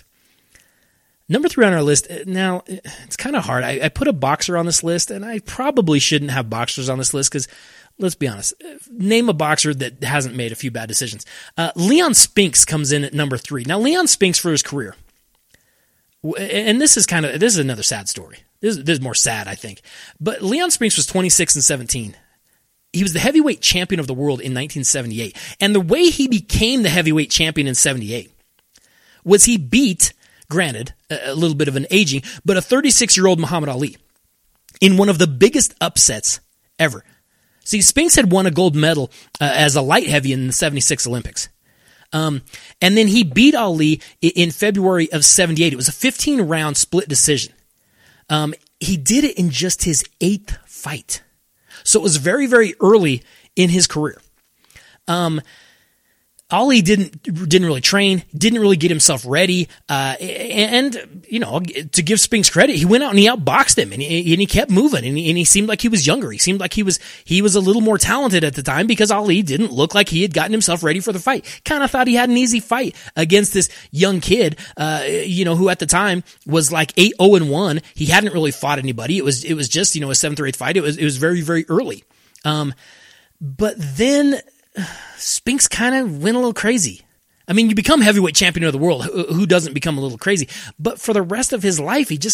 Now, it's kind of hard. I put a boxer on this list, and I probably shouldn't have boxers on this list because, let's be honest, name a boxer that hasn't made a few bad decisions. Leon Spinks comes in at number 3. Now, Leon Spinks for his career, and this is another sad story. This is more sad, I think. But Leon Spinks was 26 and 17. He was the heavyweight champion of the world in 1978. And the way he became the heavyweight champion in 78 was he beat, granted, a little bit of an aging, but a 36-year-old Muhammad Ali in one of the biggest upsets ever. See, Spinks had won a gold medal as a light heavy in the 76 Olympics. And then he beat Ali in February of 78. It was a 15-round split decision. he did it in just his 8th fight. So it was very, very early in his career. Ali didn't really train, didn't really get himself ready, and you know, to give Spinks credit, he went out and he outboxed him, and he kept moving, and he seemed like he was younger. He seemed like he was a little more talented at the time because Ali didn't look like he had gotten himself ready for the fight. Kind of thought he had an easy fight against this young kid, you know, who at the time was like 8-0-1. He hadn't really fought anybody. It was just, you know, a 7th or 8th fight. It was very, very early. But then Spinks kind of went a little crazy. I mean, you become heavyweight champion of the world. Who doesn't become a little crazy? But for the rest of his life, he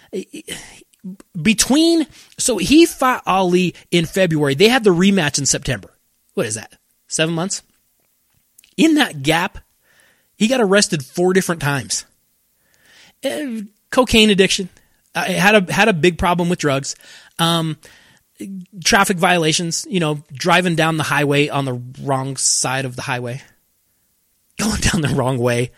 fought Ali in February. They had the rematch in September. What is that? 7 months? In that gap, he got arrested 4 different times. Cocaine addiction. Had a big problem with drugs. Traffic violations, you know, driving down the highway on the wrong side of the highway, going down the wrong way.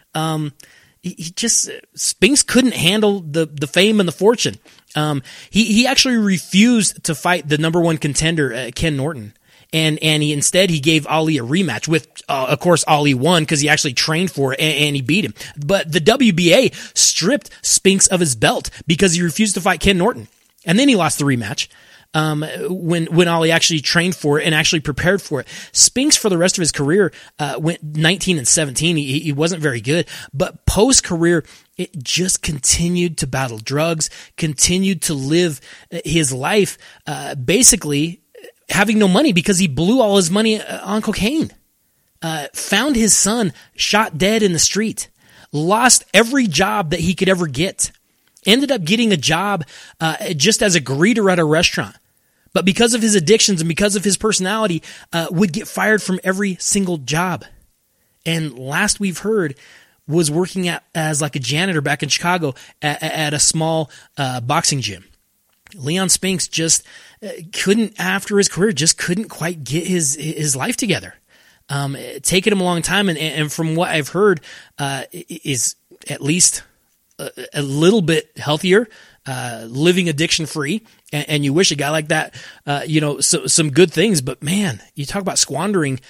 Spinks couldn't handle the fame and the fortune. He actually refused to fight the number 1 contender, Ken Norton. And he gave Ali a rematch with, of course, Ali won because he actually trained for it and he beat him. But the WBA stripped Spinks of his belt because he refused to fight Ken Norton. And then he lost the rematch. When Ali actually trained for it and actually prepared for it. Spinks for the rest of his career, went 19-17. He wasn't very good, but post-career, it just continued to battle drugs, continued to live his life, basically having no money because he blew all his money on cocaine. Found his son shot dead in the street, lost every job that he could ever get. Ended up getting a job just as a greeter at a restaurant. But because of his addictions and because of his personality, would get fired from every single job. And last we've heard was working as like a janitor back in Chicago at a small boxing gym. Leon Spinks just couldn't, after his career, just couldn't quite get his life together. Taking him a long time, and from what I've heard, is at least a little bit healthier, living addiction free, and you wish a guy like that, some good things. But man, you talk about squandering,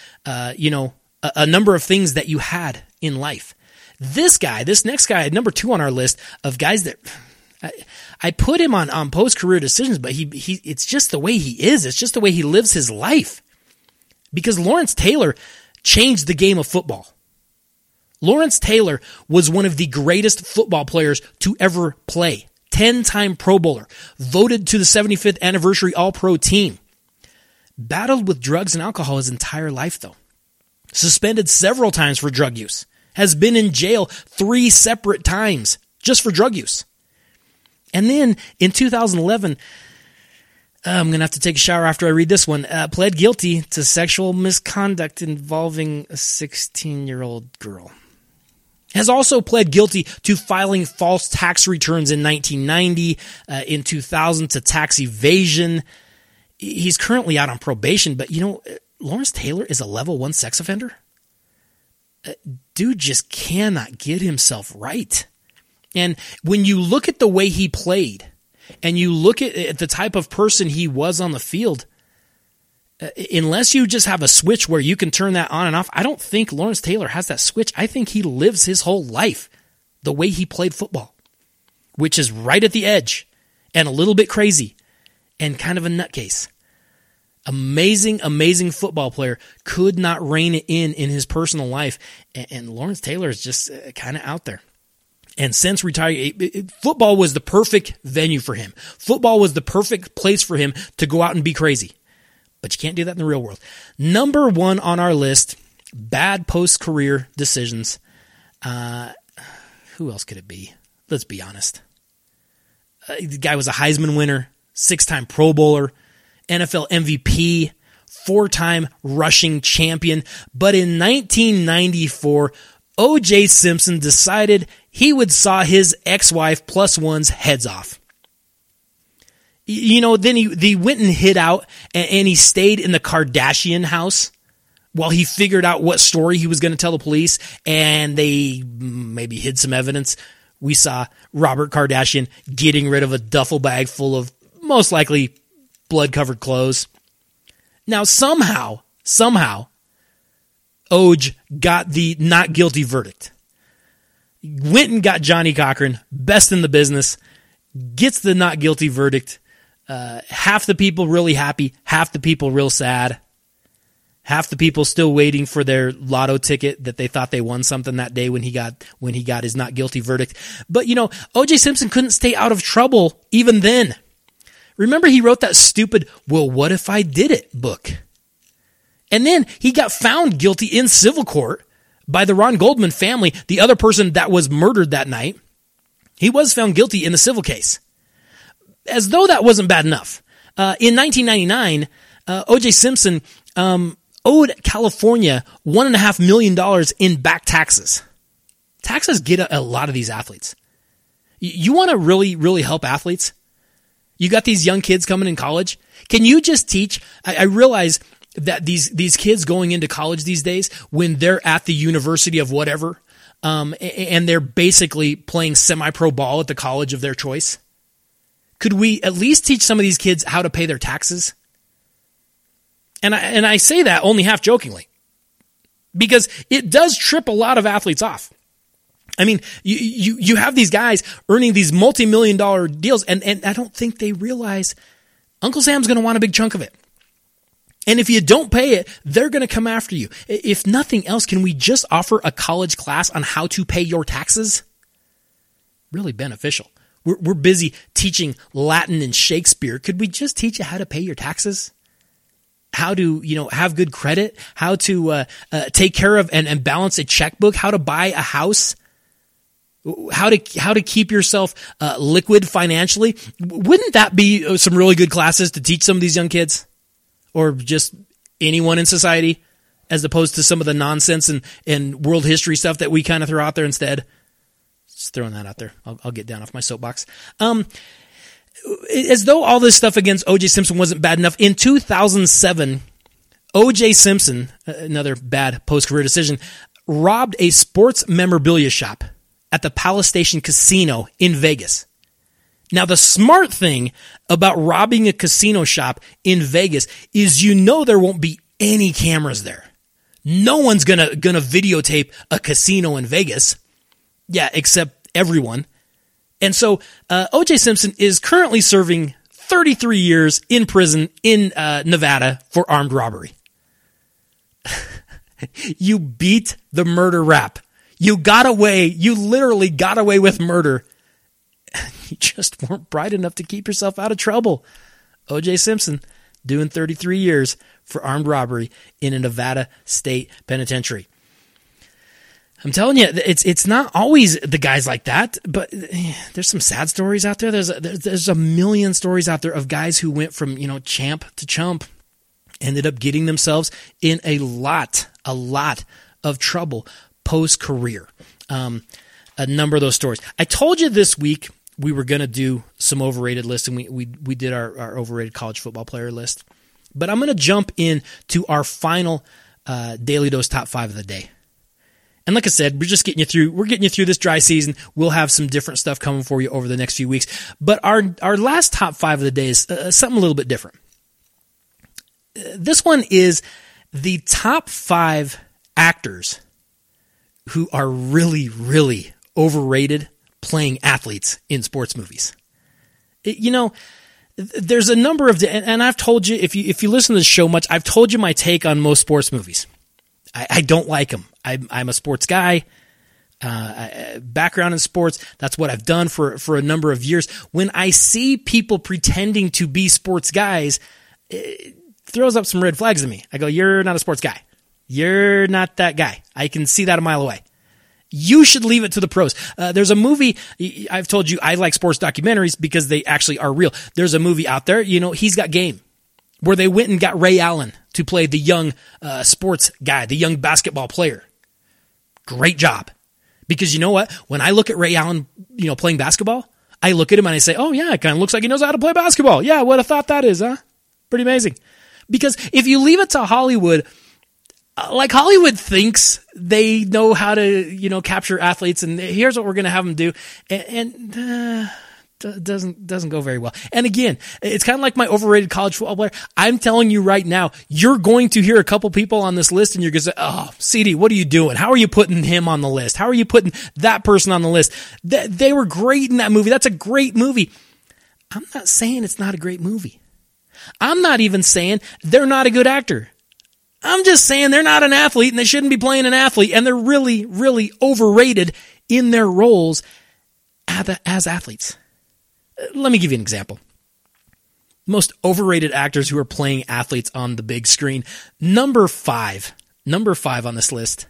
a number of things that you had in life. This next guy, number 2 on our list of guys that I put him on post career decisions, but it's just the way he is. It's just the way he lives his life. Because Lawrence Taylor changed the game of football. Lawrence Taylor was one of the greatest football players to ever play. 10-time Pro Bowler. Voted to the 75th anniversary All-Pro team. Battled with drugs and alcohol his entire life, though. Suspended several times for drug use. Has been in jail 3 separate times just for drug use. And then in 2011, I'm going to have to take a shower after I read this one, pled guilty to sexual misconduct involving a 16-year-old girl. Has also pled guilty to filing false tax returns in 1990, in 2000 to tax evasion. He's currently out on probation, but Lawrence Taylor is a level 1 sex offender. Dude just cannot get himself right. And when you look at the way he played, and you look at the type of person he was on the field, unless you just have a switch where you can turn that on and off, I don't think Lawrence Taylor has that switch. I think he lives his whole life the way he played football, which is right at the edge and a little bit crazy and kind of a nutcase. Amazing, amazing football player, could not rein it in his personal life, and Lawrence Taylor is just kind of out there. And since retiring, football was the perfect venue for him. Football was the perfect place for him to go out and be crazy. But you can't do that in the real world. Number 1 on our list, bad post-career decisions. Who else could it be? Let's be honest. The guy was a Heisman winner, 6-time Pro Bowler, NFL MVP, 4-time rushing champion. But in 1994, O.J. Simpson decided he would saw his ex-wife plus one's heads off. Then he went and hid out, and he stayed in the Kardashian house while he figured out what story he was going to tell the police, and they maybe hid some evidence. we saw Robert Kardashian getting rid of a duffel bag full of most likely blood-covered clothes. Now, somehow, Oj got the not guilty verdict. Went and got Johnnie Cochran, best in the business, gets the not guilty verdict. Half the people really happy, half the people real sad. Half the people still waiting for their lotto ticket that they thought they won something that day when he got his not guilty verdict. But O.J. Simpson couldn't stay out of trouble even then. Remember, he wrote that stupid "Well, what if I did it" book. And then he got found guilty in civil court by the Ron Goldman family, the other person that was murdered that night. He was found guilty in the civil case. As though that wasn't bad enough. In 1999, O.J. Simpson owed California $1.5 million in back taxes. Taxes get a lot of these athletes. You want to really, really help athletes? You got these young kids coming in college. Can you just teach? I realize that these kids going into college these days, when they're at the university of whatever, and they're basically playing semi-pro ball at the college of their choice, could we at least teach some of these kids how to pay their taxes? And I say that only half jokingly, because it does trip a lot of athletes off. I mean, you have these guys earning these multi-million-dollar deals, and I don't think they realize Uncle Sam's going to want a big chunk of it. And if you don't pay it, they're going to come after you. If nothing else, can we just offer a college class on how to pay your taxes? Really beneficial. We're busy teaching Latin and Shakespeare. Could we just teach you how to pay your taxes? How to, have good credit? How to take care of and balance a checkbook? How to buy a house? How to keep yourself liquid financially? Wouldn't that be some really good classes to teach some of these young kids? Or just anyone in society, as opposed to some of the nonsense and world history stuff that we kind of throw out there instead? Just throwing that out there. I'll get down off my soapbox. As though all this stuff against O.J. Simpson wasn't bad enough, in 2007, O.J. Simpson, another bad post-career decision, robbed a sports memorabilia shop at the Palace Station Casino in Vegas. Now, the smart thing about robbing a casino shop in Vegas is there won't be any cameras there. No one's gonna videotape a casino in Vegas. Yeah, except everyone. And so O.J. Simpson is currently serving 33 years in prison in Nevada for armed robbery. You beat the murder rap. You literally got away with murder. You just weren't bright enough to keep yourself out of trouble. O.J. Simpson doing 33 years for armed robbery in a Nevada state penitentiary. I'm telling you, it's not always the guys like that, but there's some sad stories out there. There's a million stories out there of guys who went from, champ to chump, ended up getting themselves in a lot of trouble post-career. A number of those stories. I told you this week we were going to do some overrated lists, and we did our overrated college football player list. But I'm going to jump into our final Daily Dose Top 5 of the day. And like I said, we're getting you through this dry season. We'll have some different stuff coming for you over the next few weeks. But our last top 5 of the day is something a little bit different. This one is the top 5 actors who are really, really overrated playing athletes in sports movies. There's a number of, and I've told you, if you listen to the show much, I've told you my take on most sports movies. I don't like them. I'm a sports guy, background in sports. That's what I've done for a number of years. When I see people pretending to be sports guys, it throws up some red flags in me. I go, you're not a sports guy. You're not that guy. I can see that a mile away. You should leave it to the pros. There's a movie, I've told you I like sports documentaries because they actually are real. There's a movie out there, He's Got Game, where they went and got Ray Allen to play the young sports guy, the young basketball player. Great job. Because you know what? When I look at Ray Allen, playing basketball, I look at him and I say, oh yeah, it kind of looks like he knows how to play basketball. Yeah, what a thought that is, huh? Pretty amazing. Because if you leave it to Hollywood, like Hollywood thinks they know how to, capture athletes, and here's what we're going to have them do. And doesn't go very well. And again, it's kind of like my overrated college football player. I'm telling you right now, you're going to hear a couple people on this list and you're going to say, oh, CD, what are you doing? How are you putting him on the list? How are you putting that person on the list? They were great in that movie. That's a great movie. I'm not saying it's not a great movie. I'm not even saying they're not a good actor. I'm just saying they're not an athlete and they shouldn't be playing an athlete, and they're really, really overrated in their roles as athletes. Let me give you an example. Most overrated actors who are playing athletes on the big screen. Number five on this list,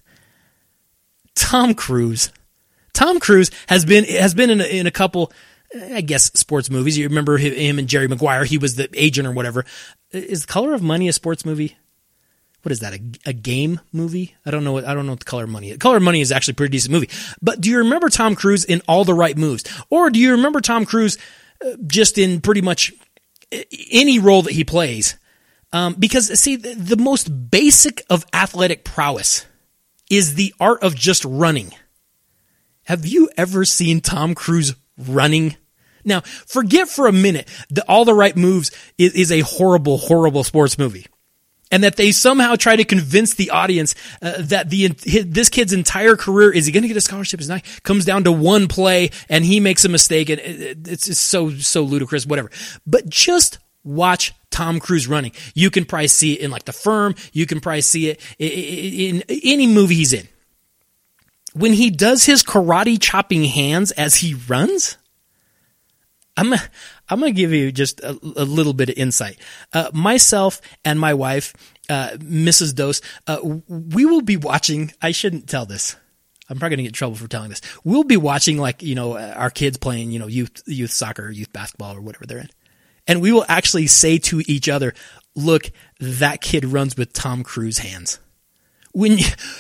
Tom Cruise. Tom Cruise has been in a couple, I guess, sports movies. You remember him and Jerry Maguire. He was the agent or whatever. Is Color of Money a sports movie? What is that? A game movie? I don't know what the Color of Money is. Color of Money is actually a pretty decent movie. But do you remember Tom Cruise in All the Right Moves? Or do you remember Tom Cruise just in pretty much any role that he plays? Because see, the most basic of athletic prowess is the art of just running. Have you ever seen Tom Cruise running? Now, forget for a minute that All the Right Moves is a horrible, horrible sports movie, and that they somehow try to convince the audience that this kid's entire career, is he going to get a scholarship? Is not, comes down to one play and he makes a mistake, and it's just so ludicrous, whatever. But just watch Tom Cruise running. You can probably see it in like The Firm. You can probably see it in any movie he's in. When he does his karate chopping hands as he runs, I'm going to give you just a little bit of insight. Myself and my wife, Mrs. Dose, we will be watching, I shouldn't tell this. I'm probably going to get in trouble for telling this. We'll be watching our kids playing, youth soccer, or youth basketball, or whatever they're in. And we will actually say to each other, look, that kid runs with Tom Cruise hands. When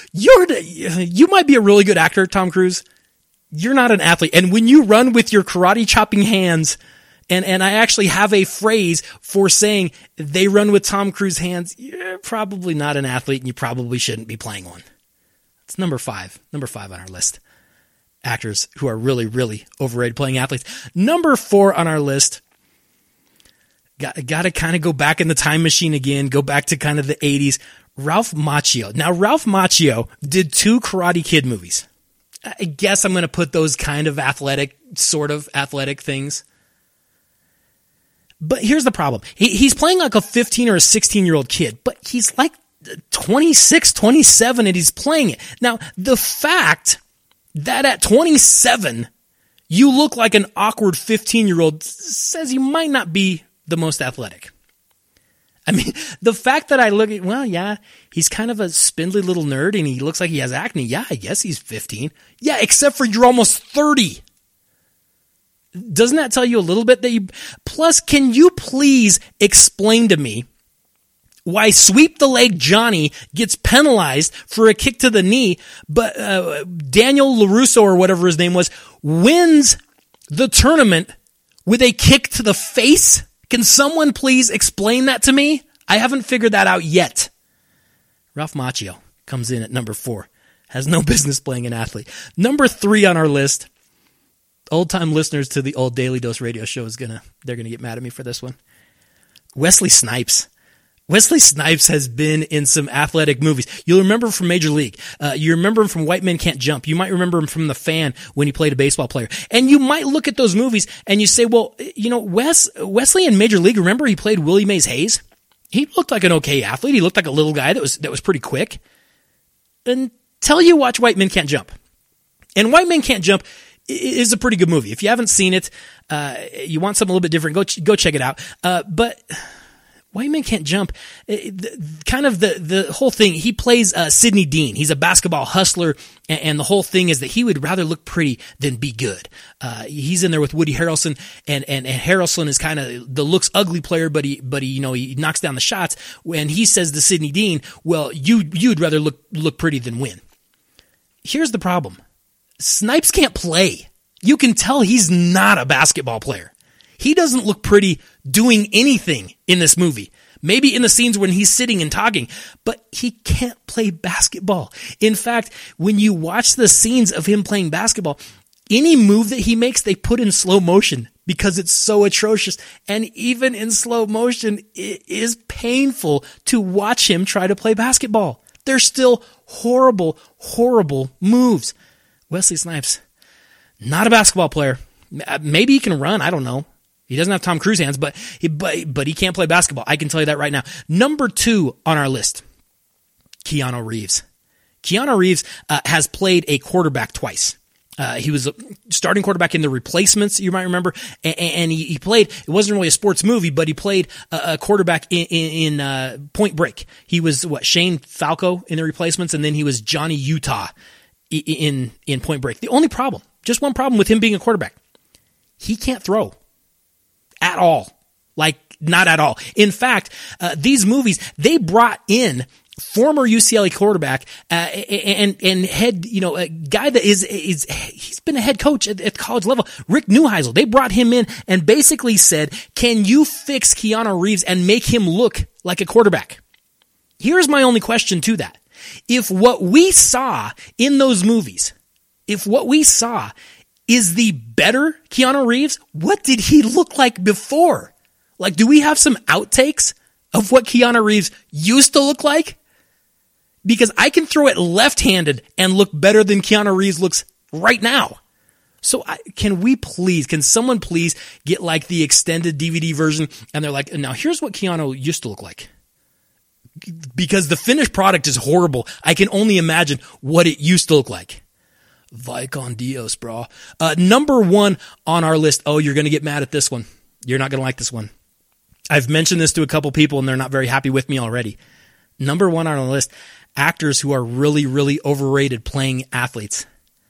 you might be a really good actor, Tom Cruise. You're not an athlete. And when you run with your karate chopping hands, and I actually have a phrase for saying they run with Tom Cruise hands, you're probably not an athlete and you probably shouldn't be playing one. It's number five on our list. Actors who are really, really overrated playing athletes. Number 4 on our list, got to kind of go back in the time machine again, go back to kind of the 80s. Ralph Macchio. Now, Ralph Macchio did 2 Karate Kid movies. I guess I'm going to put those kind of sort of athletic things. But here's the problem. He's playing like a 15 or a 16-year-old kid, but he's like 26, 27, and he's playing it. Now, the fact that at 27, you look like an awkward 15-year-old says you might not be the most athletic. I mean, the fact that I look at, well, yeah, he's kind of a spindly little nerd and he looks like he has acne. Yeah, I guess he's 15. Yeah, except for you're almost 30. Doesn't that tell you a little bit that you... Plus, can you please explain to me why Sweep the Leg Johnny gets penalized for a kick to the knee, but Daniel LaRusso, or whatever his name was, wins the tournament with a kick to the face? Can someone please explain that to me? I haven't figured that out yet. Ralph Macchio comes in at number 4. Has no business playing an athlete. Number 3 on our list. Old-time listeners to the old Daily Dose radio show they're gonna get mad at me for this one. Wesley Snipes. Wesley Snipes has been in some athletic movies. You'll remember him from Major League. You remember him from White Men Can't Jump. You might remember him from The Fan when he played a baseball player. And you might look at those movies and you say, well, Wesley in Major League, remember he played Willie Mays Hayes? He looked like an okay athlete. He looked like a little guy that was pretty quick. Until you watch White Men Can't Jump. And White Men Can't Jump is a pretty good movie. If you haven't seen it, you want something a little bit different, go check it out. But White Men Can't Jump, the whole thing, he plays Sidney Dean. He's a basketball hustler, and the whole thing is that he would rather look pretty than be good. He's in there with Woody Harrelson, and Harrelson is kind of the looks ugly player, but he knocks down the shots. When he says to Sidney Dean, well, you'd rather look pretty than win. Here's the problem. Snipes can't play. You can tell he's not a basketball player. He doesn't look pretty doing anything in this movie, Maybe in the scenes when he's sitting and talking, but he can't play basketball. In fact, when you watch the scenes of him playing basketball, any move that he makes, they put in slow motion because it's so atrocious. And even in slow motion, it is painful to watch him try to play basketball. They're still horrible, horrible moves. Wesley Snipes, not a basketball player. Maybe he can run. I don't know. He doesn't have Tom Cruise hands, but he can't play basketball. I can tell you that right now. Number 2 on our list, Keanu Reeves. Keanu Reeves has played a quarterback twice. He was a starting quarterback in The Replacements, you might remember, and he played, it wasn't really a sports movie, but he played a quarterback in Point Break. He was, Shane Falco in The Replacements, and then he was Johnny Utah in Point Break. The only problem, just one problem with him being a quarterback, he can't throw. At all. Like, not at all. In fact, these movies, they brought in former UCLA quarterback, and head, a guy that he's been a head coach at the college level, Rick Neuheisel. They brought him in and basically said, can you fix Keanu Reeves and make him look like a quarterback? Here's my only question to that. If what we saw in those movies, is the better Keanu Reeves, what did he look like before? Like, do we have some outtakes of what Keanu Reeves used to look like? Because I can throw it left-handed and look better than Keanu Reeves looks right now. So can someone please get like the extended DVD version? And they're like, now here's what Keanu used to look like. Because the finished product is horrible. I can only imagine what it used to look like. Vicon Dios, bro. Number 1 on our list. Oh, you're going to get mad at this one. You're not going to like this one. I've mentioned this to a couple people and they're not very happy with me already. Number 1 on our list, actors who are really, really overrated playing athletes.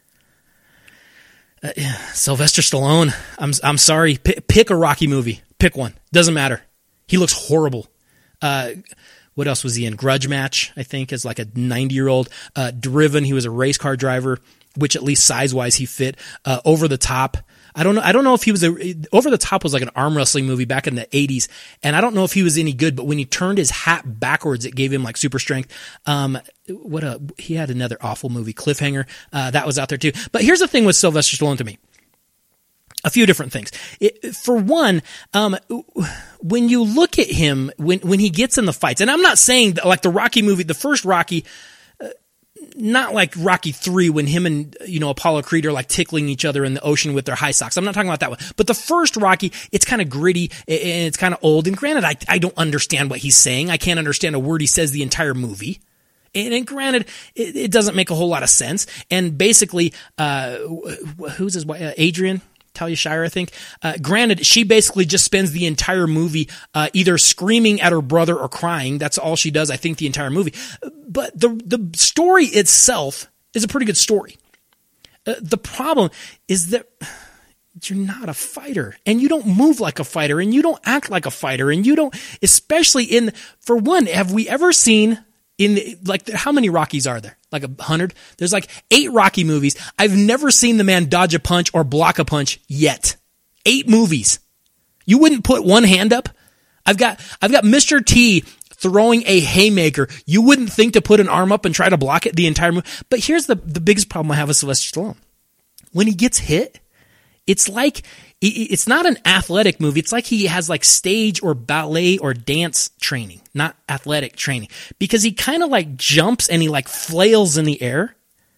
Sylvester Stallone. I'm sorry. Pick a Rocky movie. Pick one. Doesn't matter. He looks horrible. What else was he in? Grudge Match, I think, as like a 90-year-old. Driven. He was a race car driver, which at least size-wise he fit. Over the Top. I don't know if he was Over the Top was like an arm wrestling movie back in the 80s, and I don't know if he was any good, but when he turned his hat backwards, it gave him like super strength. He had another awful movie, Cliffhanger, that was out there too. But here's the thing with Sylvester Stallone to me. A few different things. For one, when you look at him, when he gets in the fights, and I'm not saying that, like the Rocky movie, the first Rocky, not like Rocky 3 when him and, Apollo Creed are like tickling each other in the ocean with their high socks. I'm not talking about that one. But the first Rocky, it's kind of gritty and it's kind of old. And granted, I don't understand what he's saying. I can't understand a word he says the entire movie. And granted, it doesn't make a whole lot of sense. And basically, who's his wife? Adrian Talia Shire, I think. Granted, she basically just spends the entire movie either screaming at her brother or crying. That's all she does, I think, the entire movie. But the story itself is a pretty good story. The problem is that you're not a fighter, and you don't move like a fighter, and you don't act like a fighter, and you don't, especially for one, have we ever seen how many Rockies are there? Like 100? There's like 8 Rocky movies. I've never seen the man dodge a punch or block a punch yet. 8 movies. You wouldn't put one hand up? I've got Mr. T throwing a haymaker. You wouldn't think to put an arm up and try to block it the entire movie. But here's the biggest problem I have with Sylvester Stallone. When he gets hit, it's like, it's not an athletic movie. It's like he has like stage or ballet or dance training, not athletic training, because he kind of like jumps and he like flails in the air.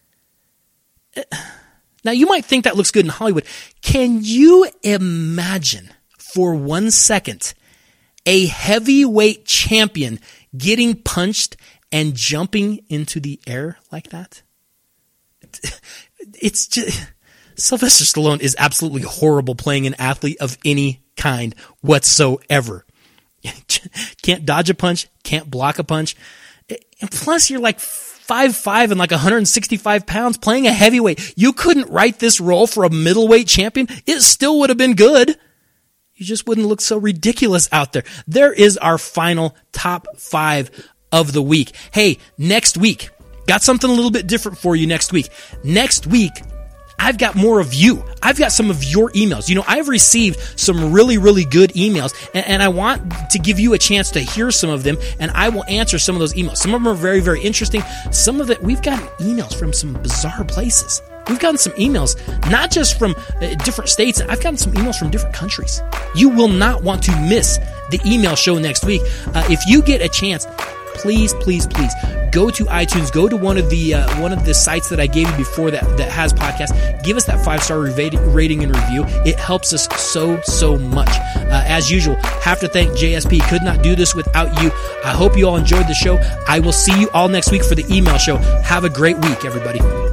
Now you might think that looks good in Hollywood. Can you imagine for 1 second a heavyweight champion getting punched and jumping into the air like that? It's just, Sylvester Stallone is absolutely horrible playing an athlete of any kind whatsoever. Can't dodge a punch, can't block a punch. And plus you're like 5'5" and like 165 pounds playing a heavyweight. You couldn't write this role for a middleweight champion. It still would have been good. You just wouldn't look so ridiculous out there. There is our final top 5 of the week. Hey, next week, got something a little bit different for you next week. Next week, I've got more of you. I've got some of your emails. You know, I've received some really, really good emails, and I want to give you a chance to hear some of them, and I will answer some of those emails. Some of them are very, very interesting. Some of it, we've gotten emails from some bizarre places. We've gotten some emails, not just from different states. I've gotten some emails from different countries. You will not want to miss the email show next week. If you get a chance, please, please, please go to iTunes. Go to one of the sites that I gave you before that has podcasts. Give us that 5-star rating and review. It helps us so much. As usual, have to thank JSP. Could not do this without you. I hope you all enjoyed the show. I will see you all next week for the email show. Have a great week, everybody.